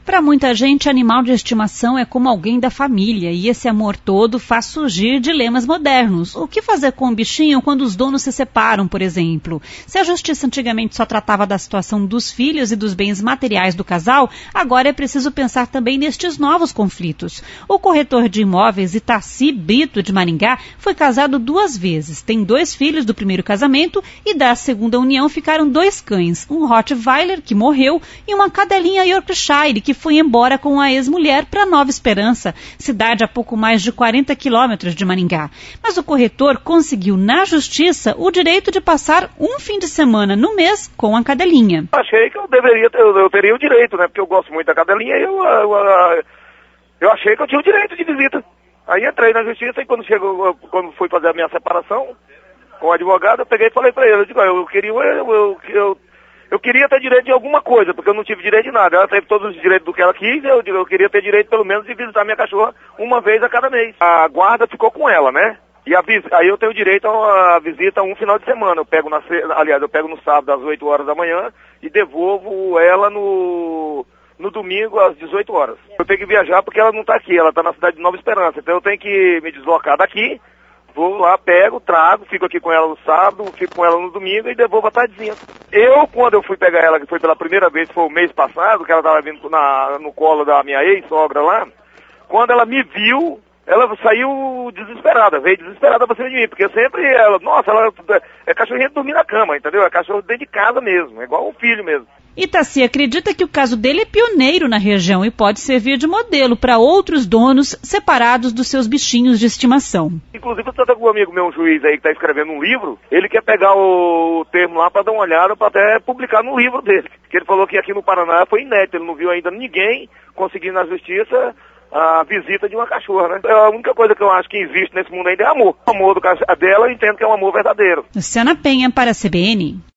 Para muita gente, animal de estimação é como alguém da família e esse amor todo faz surgir dilemas modernos. O que fazer com o bichinho quando os donos se separam, por exemplo? Se a justiça antigamente só tratava da situação dos filhos e dos bens materiais do casal, agora é preciso pensar também nestes novos conflitos. O corretor de imóveis Itaci Brito de Maringá foi casado 2 vezes, tem 2 filhos do primeiro casamento e da segunda união ficaram 2 cães, um Rottweiler que morreu e uma cadelinha Yorkshire que foi embora com a ex-mulher para Nova Esperança, cidade a pouco mais de 40 quilômetros de Maringá. Mas o corretor conseguiu na justiça o direito de passar um fim de semana no mês com a cadelinha. Achei que eu teria o direito, né? Porque eu gosto muito da cadelinha e eu achei que eu tinha o direito de visita. Aí entrei na justiça e quando fui fazer a minha separação com o advogado, eu peguei e falei para ele, eu queria ter direito de alguma coisa, porque eu não tive direito de nada. Ela teve todos os direitos do que ela quis, eu queria ter direito pelo menos de visitar minha cachorra uma vez a cada mês. A guarda ficou com ela, né? E aí eu tenho direito a visita um final de semana. Eu pego no sábado às 8 horas da manhã e devolvo ela no domingo às 18 horas. Eu tenho que viajar porque ela não está aqui, ela está na cidade de Nova Esperança. Então eu tenho que me deslocar daqui, vou lá, pego, trago, fico aqui com ela no sábado, fico com ela no domingo e devolvo à tardezinha. Quando eu fui pegar ela, que foi pela primeira vez, foi o mês passado, que ela estava vindo no colo da minha ex-sogra lá, quando ela me viu, ela saiu desesperada, veio desesperada pra cima de mim, porque sempre ela é cachorrinho de dormir na cama, entendeu? É cachorro dentro de casa mesmo, é igual um filho mesmo. Itaci acredita que o caso dele é pioneiro na região e pode servir de modelo para outros donos separados dos seus bichinhos de estimação. Inclusive, eu estou com um amigo meu, um juiz aí que está escrevendo um livro, ele quer pegar o termo lá para dar uma olhada, para até publicar no livro dele. Que ele falou que aqui no Paraná foi inédito, ele não viu ainda ninguém conseguir na justiça a visita de uma cachorra, né? A única coisa que eu acho que existe nesse mundo ainda é amor. O amor dela eu entendo que é um amor verdadeiro. Luciana Penha para a CBN.